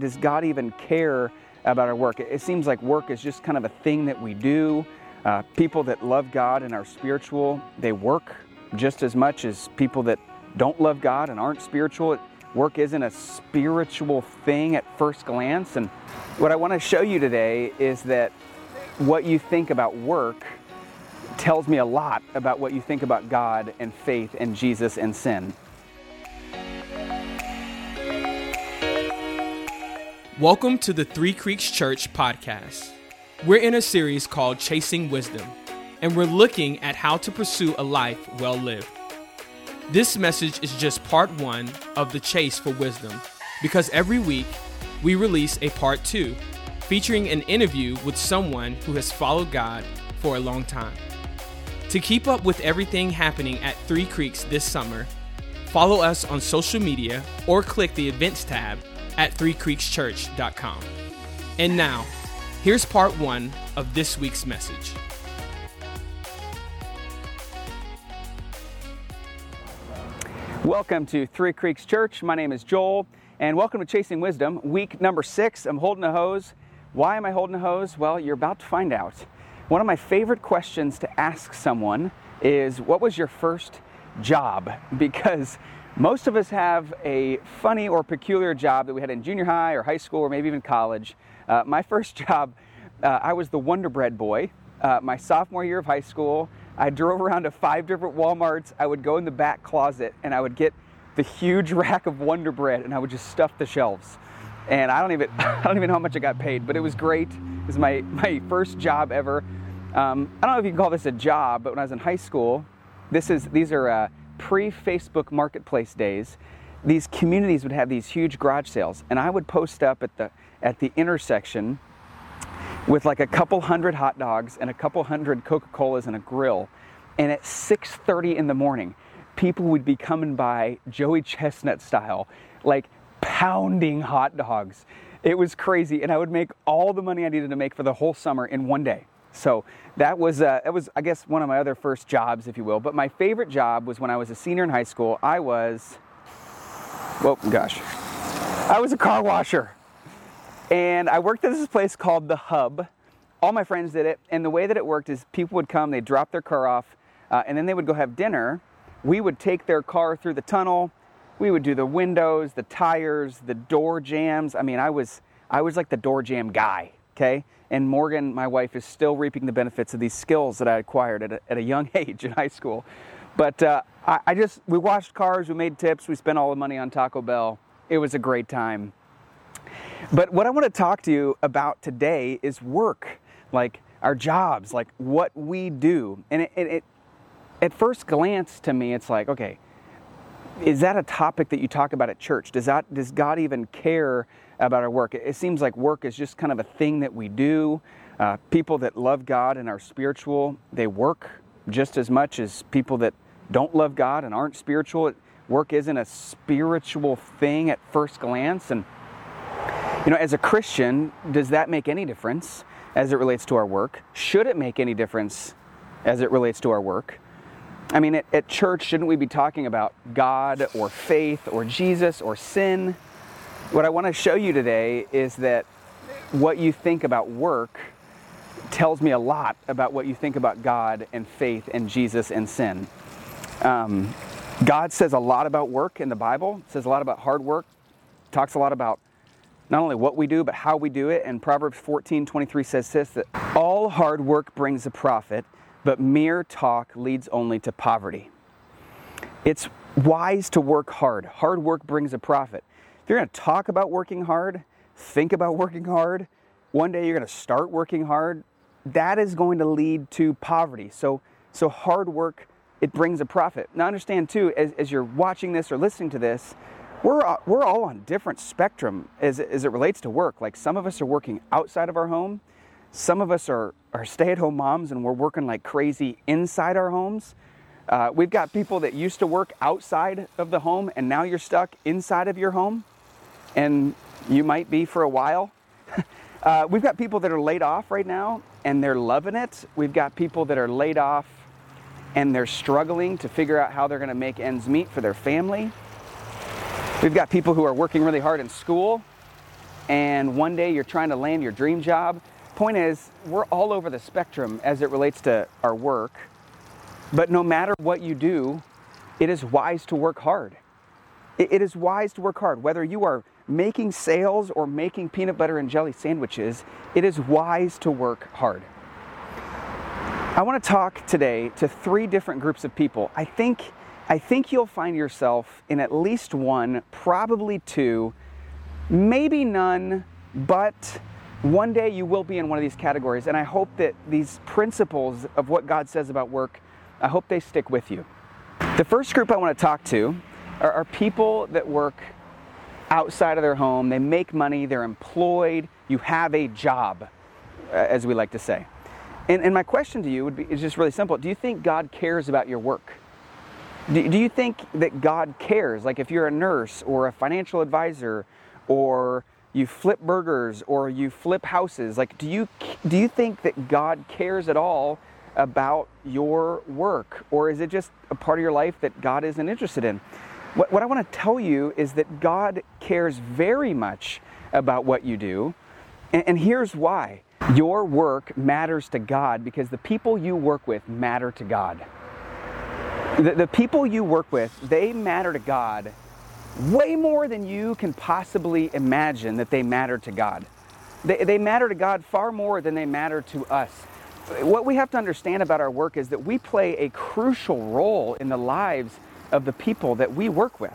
does God even care about our work? It seems like work is just kind of a thing that we do. People that love God and are spiritual, they work just as much as people that don't love God and aren't spiritual. Work isn't a spiritual thing at first glance. And what I want to show you today is that what you think about work tells me a lot about what you think about God and faith and Jesus and sin. Welcome to the Three Creeks Church podcast. We're in a series called Chasing Wisdom, and we're looking at how to pursue a life well lived. This message is just part one of the chase for wisdom, because every week we release a part two featuring an interview with someone who has followed God for a long time. To keep up with everything happening at Three Creeks this summer, follow us on social media or click the events tab at threecreekschurch.com. And now, here's part one of this week's message. Welcome to Three Creeks Church. My name is Joel, and welcome to Chasing Wisdom, week number 6. I'm holding a hose. Why am I holding a hose? Well, you're about to find out. One of my favorite questions to ask someone is, what was your first job? Because most of us have a funny or peculiar job that we had in junior high or high school or maybe even college. My first job, I was the Wonder Bread boy. My sophomore year of high school, I drove around to 5 different Walmarts. I would go in the back closet and I would get the huge rack of Wonder Bread and I would just stuff the shelves. And I don't even know how much I got paid, but it was great. It was my first job ever. I don't know if you can call this a job, but when I was in high school, these are pre-Facebook Marketplace days. These communities would have these huge garage sales, and I would post up at the intersection with like a couple hundred hot dogs and a couple hundred Coca-Colas and a grill. And at 6:30 in the morning, people would be coming by Joey Chestnut style, like pounding hot dogs. It was crazy, and I would make all the money I needed to make for the whole summer in one day. So that was, I guess, one of my other first jobs, if you will. But my favorite job was when I was a senior in high school. I was a car washer. And I worked at this place called The Hub. All my friends did it. And the way that it worked is people would come, they'd drop their car off, and then they would go have dinner. We would take their car through the tunnel. We would do the windows, the tires, the door jams. I mean, I was like the door jam guy, okay? And Morgan, my wife, is still reaping the benefits of these skills that I acquired at a young age in high school. But we washed cars, we made tips, we spent all the money on Taco Bell. It was a great time. But what I want to talk to you about today is work, like our jobs, like what we do. And it at first glance to me, it's like, okay, is that a topic that you talk about at church? Does God even care about our work? It seems like work is just kind of a thing that we do. People that love God and are spiritual, they work just as much as people that don't love God and aren't spiritual. Work isn't a spiritual thing at first glance. And, as a Christian, does that make any difference as it relates to our work? Should it make any difference as it relates to our work? I mean, at church, shouldn't we be talking about God or faith or Jesus or sin? What I want to show you today is that what you think about work tells me a lot about what you think about God and faith and Jesus and sin. God says a lot about work in the Bible, says a lot about hard work, talks a lot about not only what we do, but how we do it. And Proverbs 14:23 says this, that all hard work brings a profit, but mere talk leads only to poverty. It's wise to work hard. Hard work brings a profit. If you're going to talk about working hard, think about working hard, one day you're going to start working hard, that is going to lead to poverty. So hard work, it brings a profit. Now understand too, as you're watching this or listening to this, we're all on different spectrum as it relates to work. Like some of us are working outside of our home. Some of us are stay-at-home moms and we're working like crazy inside our homes. We've got people that used to work outside of the home and now you're stuck inside of your home. And you might be for a while. We've got people that are laid off right now and they're loving it. We've got people that are laid off and they're struggling to figure out how they're going to make ends meet for their family. We've got people who are working really hard in school and one day you're trying to land your dream job. Point is, we're all over the spectrum as it relates to our work, but no matter what you do, it is wise to work hard. It is wise to work hard. Whether you are making sales or making peanut butter and jelly sandwiches, it is wise to work hard. I want to talk today to 3 different groups of people. I think you'll find yourself in at least one, probably 2, maybe none, but one day you will be in one of these categories. And I hope that these principles of what God says about work, I hope they stick with you. The first group I want to talk to are people that work outside of their home. They make money, they're employed, you have a job, as we like to say. And my question to you is just really simple. Do you think God cares about your work? Do you think that God cares? Like if you're a nurse or a financial advisor, or you flip burgers or you flip houses, like do you think that God cares at all about your work? Or is it just a part of your life that God isn't interested in? What I want to tell you is that God cares very much about what you do. And here's why. Your work matters to God because the people you work with matter to God. The people you work with, they matter to God way more than you can possibly imagine that they matter to God. They matter to God far more than they matter to us. What we have to understand about our work is that we play a crucial role in the lives of the people that we work with.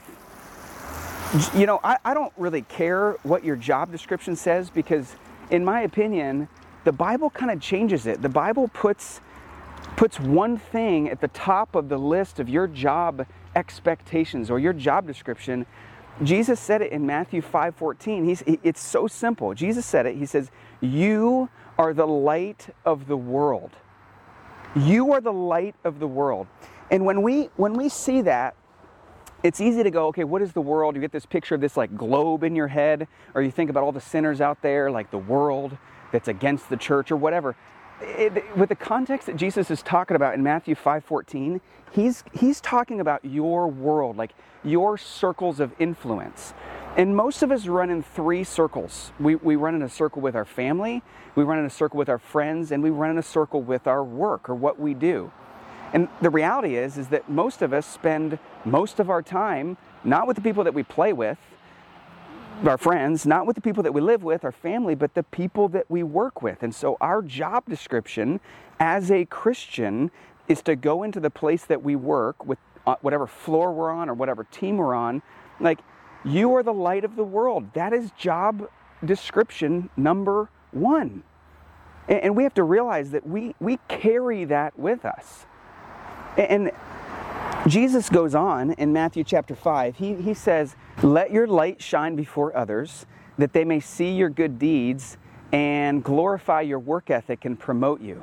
You know, I don't really care what your job description says because, in my opinion, the Bible kind of changes it. The Bible puts one thing at the top of the list of your job expectations or your job description. Jesus said it in Matthew 5:14. It's so simple. Jesus said it. He says, "You are the light of the world." You are the light of the world. And when we see that, it's easy to go, okay, what is the world? You get this picture of this like globe in your head, or you think about all the sinners out there, like the world that's against the church or whatever. With the context that Jesus is talking about in Matthew 5:14, he's talking about your world, like your circles of influence. And most of us run in 3 circles. We run in a circle with our family, we run in a circle with our friends, and we run in a circle with our work or what we do. And the reality is that most of us spend most of our time not with the people that we play with, our friends, not with the people that we live with, our family, but the people that we work with. And so our job description as a Christian is to go into the place that we work with, whatever floor we're on or whatever team we're on. Like, you are the light of the world. That is job description number 1. And we have to realize that we carry that with us. And Jesus goes on in Matthew chapter 5. He says, "Let your light shine before others, that they may see your good deeds and glorify your work ethic and promote you."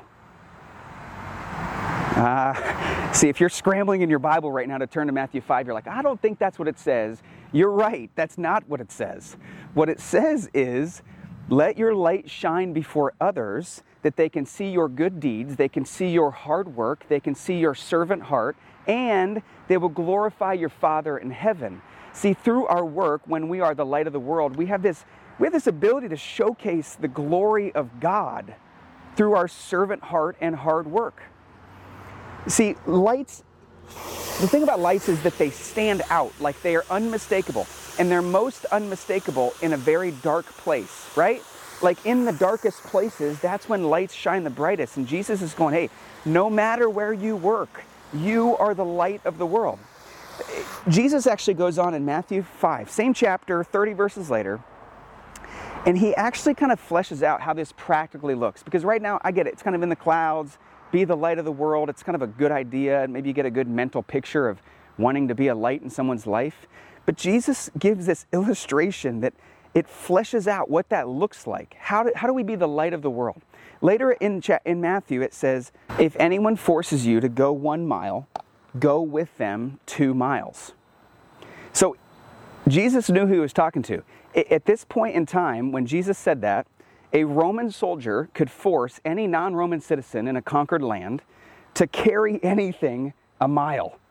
See, if you're scrambling in your Bible right now to turn to Matthew 5, you're like, I don't think that's what it says. You're right. That's not what it says. What it says is, let your light shine before others, that they can see your good deeds, they can see your hard work, they can see your servant heart, and they will glorify your Father in heaven. See, through our work, when we are the light of the world, we have this ability to showcase the glory of God through our servant heart and hard work. See, lights, the thing about lights is that they stand out, like they are unmistakable. And they're most unmistakable in a very dark place, right? Like in the darkest places, that's when lights shine the brightest. And Jesus is going, hey, no matter where you work, you are the light of the world. Jesus actually goes on in Matthew 5, same chapter, 30 verses later, and he actually kind of fleshes out how this practically looks. Because right now, I get it, it's kind of in the clouds, be the light of the world, it's kind of a good idea, and maybe you get a good mental picture of wanting to be a light in someone's life. But Jesus gives this illustration that it fleshes out what that looks like. How do we be the light of the world? Later in Matthew, it says, if anyone forces you to go 1 mile, go with them 2 miles. So Jesus knew who he was talking to. At this point in time, when Jesus said that, a Roman soldier could force any non-Roman citizen in a conquered land to carry anything a mile.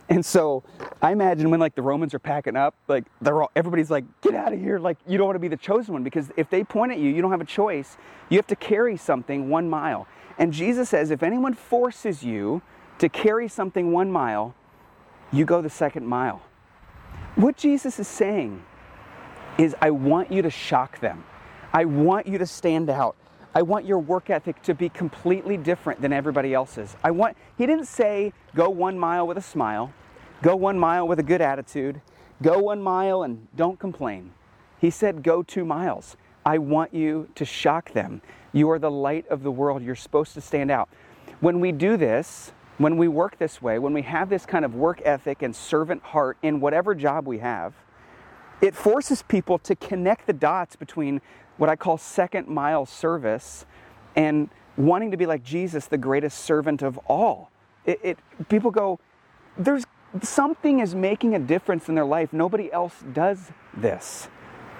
And so I imagine when like the Romans are packing up, like everybody's like, get out of here. Like you don't want to be the chosen one, because if they point at you, you don't have a choice. You have to carry something 1 mile. And Jesus says, if anyone forces you to carry something 1 mile, you go the 2nd mile. What Jesus is saying is, I want you to shock them. I want you to stand out. I want your work ethic to be completely different than everybody else's. He didn't say, go 1 mile with a smile, go 1 mile with a good attitude, go 1 mile and don't complain. He said, go 2 miles. I want you to shock them. You are the light of the world. You're supposed to stand out. When we do this, when we work this way, when we have this kind of work ethic and servant heart in whatever job we have, it forces people to connect the dots between what I call 2nd mile service and wanting to be like Jesus, the greatest servant of all. People go, there's something is making a difference in their life. Nobody else does this.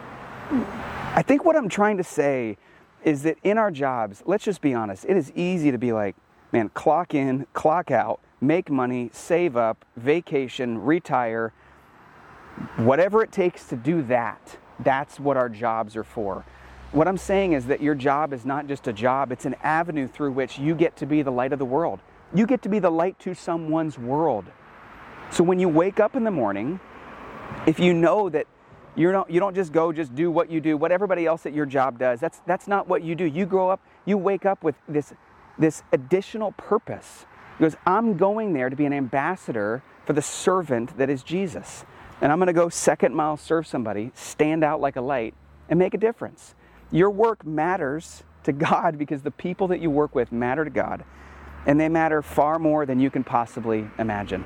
I think what I'm trying to say is that in our jobs, let's just be honest, it is easy to be like, man, clock in, clock out, make money, save up, vacation, retire, whatever it takes to do that. That's what our jobs are for. What I'm saying is that your job is not just a job, it's an avenue through which you get to be the light of the world. You get to be the light to someone's world. So when you wake up in the morning, if you know that you don't just do what you do, what everybody else at your job does, that's not what you do. You grow up, you wake up with this additional purpose. Because I'm going there to be an ambassador for the servant that is Jesus. And I'm going to go 2nd mile serve somebody, stand out like a light, and make a difference. Your work matters to God because the people that you work with matter to God, and they matter far more than you can possibly imagine.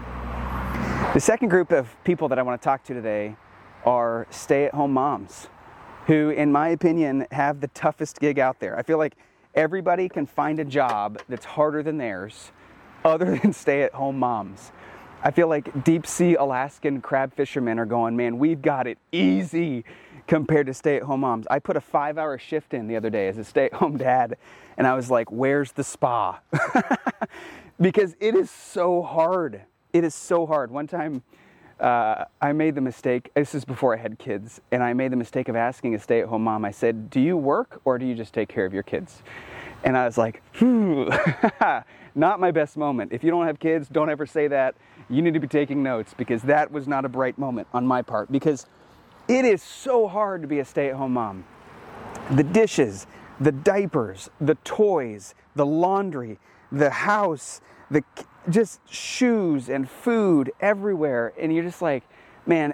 The second group of people that I want to talk to today are stay-at-home moms who, in my opinion, have the toughest gig out there. I feel like everybody can find a job that's harder than theirs other than stay-at-home moms. I feel like deep-sea Alaskan crab fishermen are going, man, we've got it easy compared to stay-at-home moms. I put a 5-hour shift in the other day as a stay-at-home dad, and I was like, where's the spa? Because it is so hard. It is so hard. One time, I made the mistake, this is before I had kids, and I made the mistake of asking a stay-at-home mom, I said, do you work or do you just take care of your kids? And I was like, not my best moment. If you don't have kids, don't ever say that. You need to be taking notes, because that was not a bright moment on my part, because it is so hard to be a stay-at-home mom. The dishes, the diapers, the toys, the laundry, the house, just shoes and food everywhere. And you're just like, man,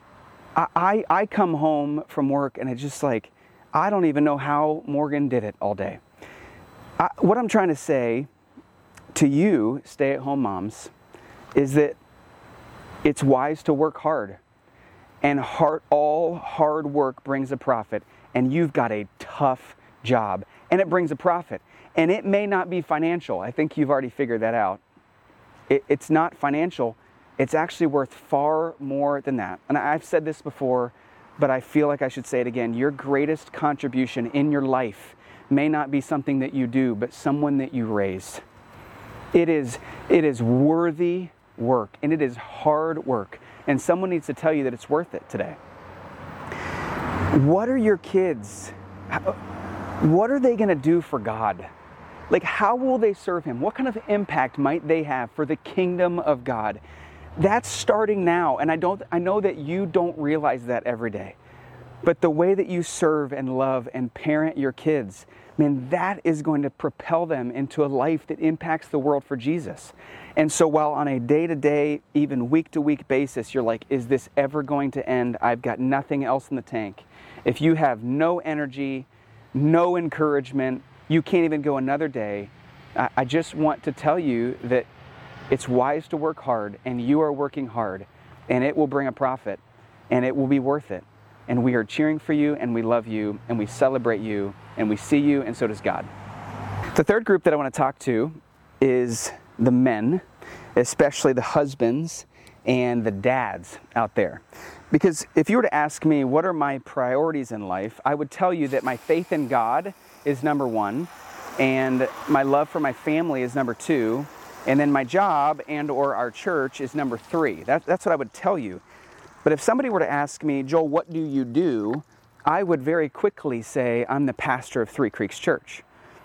I come home from work and it's just like, I don't even know how Morgan did it all day. What I'm trying to say to you, stay-at-home moms, is that it's wise to work hard. And all hard work brings a profit. And you've got a tough job. And it brings a profit. And it may not be financial. I think you've already figured that out. It's not financial. It's actually worth far more than that. And I've said this before, but I feel like I should say it again. Your greatest contribution in your life may not be something that you do, but someone that you raise. It is worthy work, and it is hard work. And someone needs to tell you that it's worth it today. What are your kids? What are they going to do for God? Like, how will they serve Him? What kind of impact might they have for the kingdom of God? That's starting now. And I know that you don't realize that every day. But the way that you serve and love and parent your kids, man, that is going to propel them into a life that impacts the world for Jesus. And so while on a day-to-day, even week-to-week basis, you're like, is this ever going to end? I've got nothing else in the tank. If you have no energy, no encouragement, you can't even go another day, I just want to tell you that it's wise to work hard, and you are working hard, and it will bring a profit, and it will be worth it. And we are cheering for you, and we love you, and we celebrate you, and we see you, and so does God. The third group that I want to talk to is the men, especially the husbands and the dads out there. Because if you were to ask me what are my priorities in life, I would tell you that my faith in God is number one, and my love for my family is number two, And then my job and or our church is number 3. That's what I would tell you. But if somebody were to ask me, Joel, what do you do? I would very quickly say, I'm the pastor of Three Creeks Church.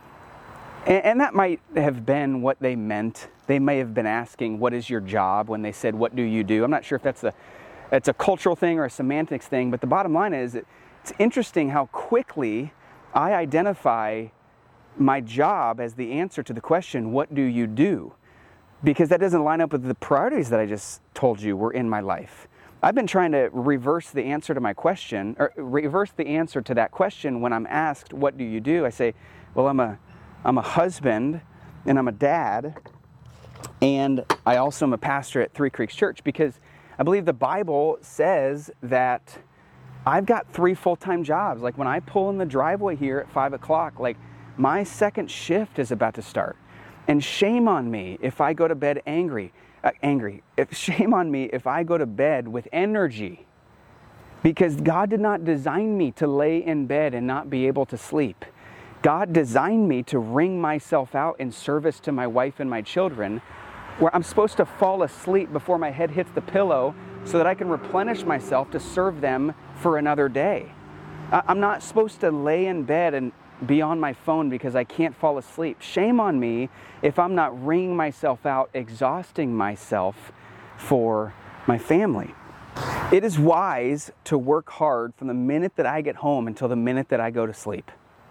And that might have been what they meant. They may have been asking, what is your job, when they said, what do you do? I'm not sure if that's a cultural thing or a semantics thing, but the bottom line is that it's interesting how quickly I identify my job as the answer to the question, what do you do? Because that doesn't line up with the priorities that I just told you were in my life. I've been trying to reverse the answer to my question, or reverse the answer to that question when I'm asked, what do you do? I say, well, I'm a husband, and I'm a dad, and I also am a pastor at Three Creeks Church, because I believe the Bible says that I've got 3 full-time jobs. Like when I pull in the driveway here at 5 o'clock, like my second shift is about to start. And shame on me if I go to bed angry. Shame on me if I go to bed with energy, because God did not design me to lay in bed and not be able to sleep. God designed me to wring myself out in service to my wife and my children, where I'm supposed to fall asleep before my head hits the pillow so that I can replenish myself to serve them for another day. I'm not supposed to lay in bed and be on my phone because I can't fall asleep. Shame on me if I'm not wringing myself out, exhausting myself for my family. It is wise to work hard from the minute that I get home until the minute that I go to sleep.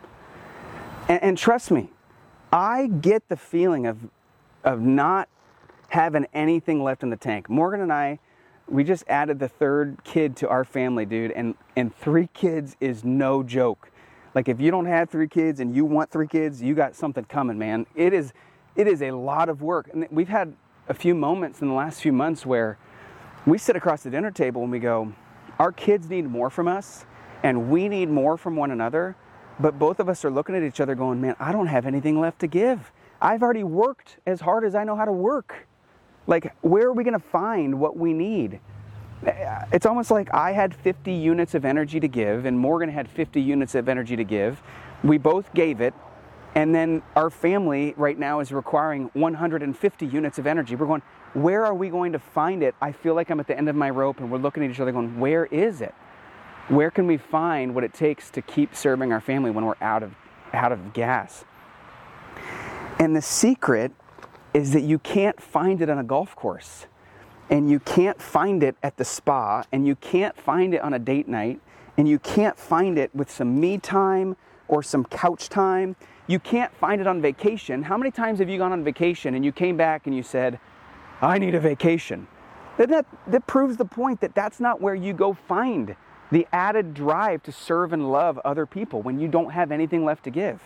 And trust me, I get the feeling of not having anything left in the tank. Morgan and I, we just added the 3rd kid to our family, dude, and 3 kids is no joke. Like if you don't have 3 kids and you want 3 kids, you got something coming, man. It is a lot of work. And we've had a few moments in the last few months where we sit across the dinner table and we go, our kids need more from us and we need more from one another. But both of us are looking at each other going, man, I don't have anything left to give. I've already worked as hard as I know how to work. Like, where are we going to find what we need? It's almost like I had 50 units of energy to give and Morgan had 50 units of energy to give. We both gave it. And then our family right now is requiring 150 units of energy. We're going, where are we going to find it? I feel like I'm at the end of my rope and we're looking at each other going, where is it? Where can we find what it takes to keep serving our family when we're out of gas? And the secret is that you can't find it on a golf course. And you can't find it at the spa, and you can't find it on a date night, and you can't find it with some me time or some couch time. You can't find it on vacation. How many times have you gone on vacation and you came back and you said, I need a vacation? That proves the point that that's not where you go find the added drive to serve and love other people when you don't have anything left to give.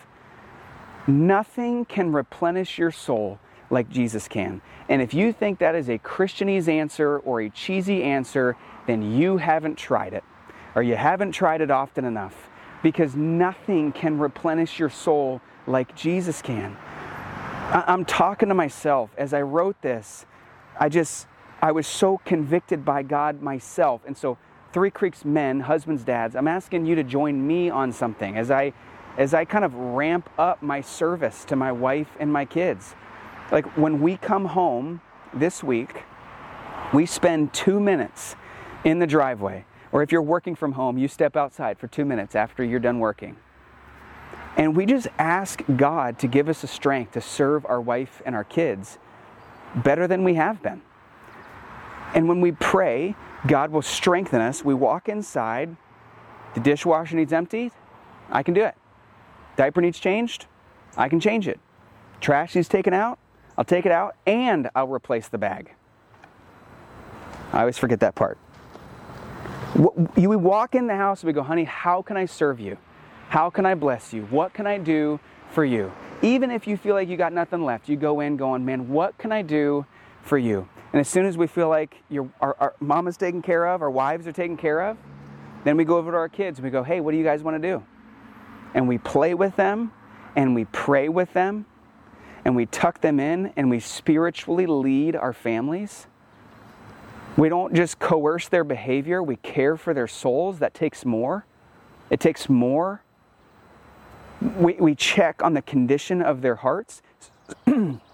Nothing can replenish your soul like Jesus can. And if you think that is a Christianese answer or a cheesy answer, then you haven't tried it, or you haven't tried it often enough, because nothing can replenish your soul like Jesus can. I'm talking to myself as I wrote this. I was so convicted by God myself. And so Three Creeks men, husbands, dads, I'm asking you to join me on something as I kind of ramp up my service to my wife and my kids. Like when we come home this week, we spend 2 minutes in the driveway. Or if you're working from home, you step outside for 2 minutes after you're done working. And we just ask God to give us the strength to serve our wife and our kids better than we have been. And when we pray, God will strengthen us. We walk inside. The dishwasher needs emptied. I can do it. Diaper needs changed. I can change it. Trash needs taken out. I'll take it out and I'll replace the bag. I always forget that part. We walk in the house and we go, honey, how can I serve you? How can I bless you? What can I do for you? Even if you feel like you got nothing left, you go in going, man, what can I do for you? And as soon as we feel like our mama's taken care of, our wives are taken care of, then we go over to our kids and we go, hey, what do you guys want to do? And we play with them and we pray with them and we tuck them in and we spiritually lead our families. We don't just coerce their behavior. We care for their souls. That takes more. It takes more. We check on the condition of their hearts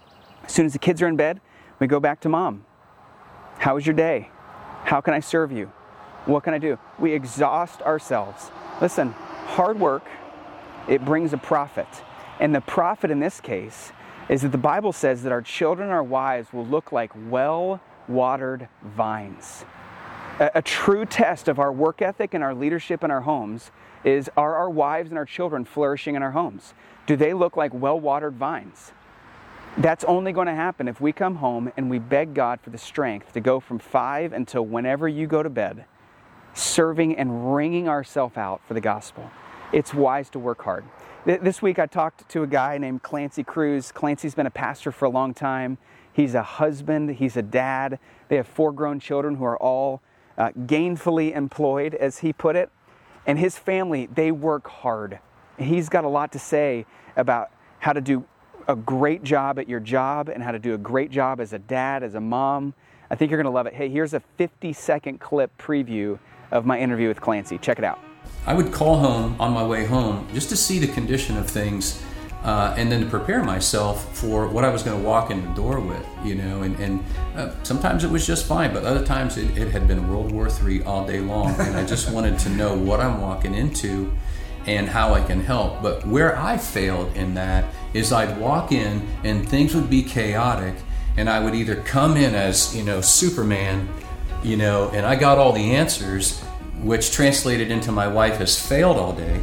As soon as the kids are in bed, we go back to mom. How was your day? How can I serve you? What can I do? We exhaust ourselves. Listen, hard work, it brings a profit. And the profit in this case is that the Bible says that our children and our wives will look like well-watered vines. A true test of our work ethic and our leadership in our homes is, are our wives and our children flourishing in our homes? Do they look like well-watered vines? That's only going to happen if we come home and we beg God for the strength to go from 5 until whenever you go to bed, serving and wringing ourselves out for the gospel. It's wise to work hard. This week I talked to a guy named Clancy Cruz. Clancy's been a pastor for a long time. He's a husband. He's a dad. They have 4 grown children who are all gainfully employed, as he put it. And his family, they work hard. He's got a lot to say about how to do a great job at your job and how to do a great job as a dad, as a mom. I think you're going to love it. Hey, here's a 50-second clip preview of my interview with Clancy. Check it out. I would call home on my way home just to see the condition of things and then to prepare myself for what I was going to walk in the door with, and sometimes it was just fine, but other times it had been World War III all day long, and I just wanted to know what I'm walking into and how I can help. But where I failed in that is I'd walk in and things would be chaotic, and I would either come in as, Superman, and I got all the answers, which translated into my wife has failed all day,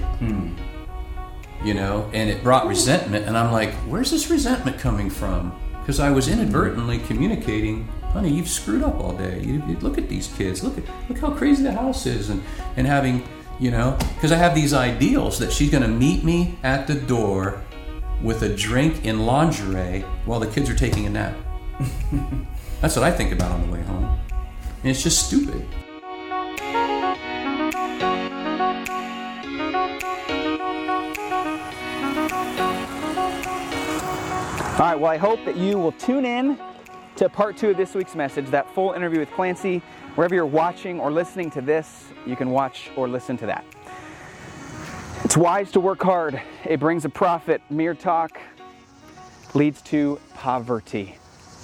and it brought resentment. And I'm like, where's this resentment coming from? Because I was inadvertently communicating, honey, you've screwed up all day. You look at these kids. Look how crazy the house is. And having, because I have these ideals that she's going to meet me at the door with a drink in lingerie while the kids are taking a nap. That's what I think about on the way home. And it's just stupid. All right, well, I hope that you will tune in to part 2 of this week's message, that full interview with Clancy. Wherever you're watching or listening to this, you can watch or listen to that. It's wise to work hard. It brings a profit. Mere talk leads to poverty.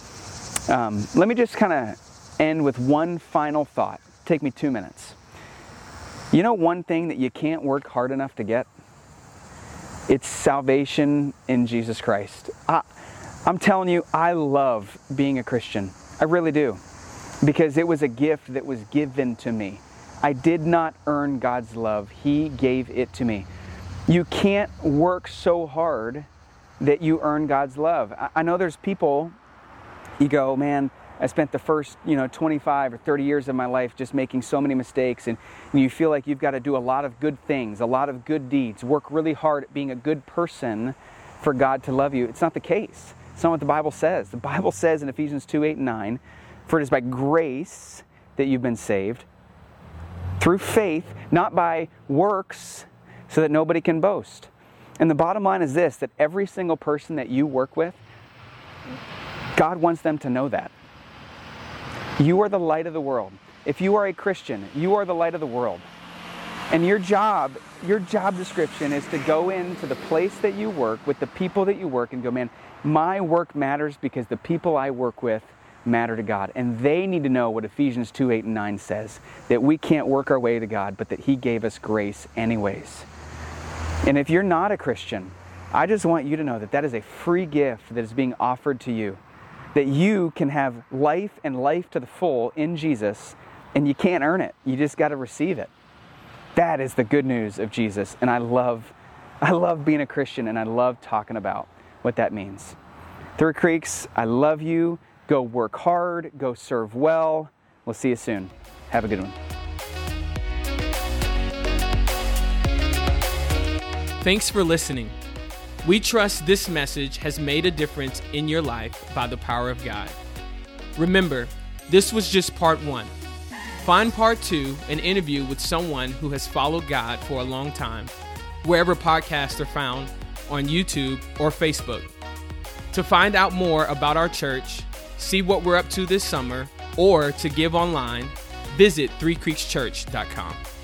Let me just kind of end with one final thought. Take me 2 minutes. You know one thing that you can't work hard enough to get? It's salvation in Jesus Christ. I'm telling you, I love being a Christian. I really do. Because it was a gift that was given to me. I did not earn God's love. He gave it to me. You can't work so hard that you earn God's love. I know there's people, you go, man, I spent the first 25 or 30 years of my life just making so many mistakes, and you feel like you've got to do a lot of good things, a lot of good deeds, work really hard at being a good person for God to love you. It's not the case. It's not what the Bible says. The Bible says in Ephesians 2:8-9, for it is by grace that you've been saved, through faith, not by works, so that nobody can boast. And the bottom line is this, that every single person that you work with, God wants them to know that. You are the light of the world. If you are a Christian, you are the light of the world. And your job description is to go into the place that you work with the people that you work and go, man, my work matters because the people I work with matter to God. And they need to know what Ephesians 2:8-9 says, that we can't work our way to God, but that He gave us grace anyways. And if you're not a Christian, I just want you to know that that is a free gift that is being offered to you, that you can have life and life to the full in Jesus, and you can't earn it. You just got to receive it. That is the good news of Jesus, and I love being a Christian, and I love talking about what that means. Three Creeks, I love you. Go work hard. Go serve well. We'll see you soon. Have a good one. Thanks for listening. We trust this message has made a difference in your life by the power of God. Remember, this was just part 1. Find part 2, an interview with someone who has followed God for a long time, wherever podcasts are found, on YouTube or Facebook. To find out more about our church, see what we're up to this summer, or to give online, visit threecreekschurch.com.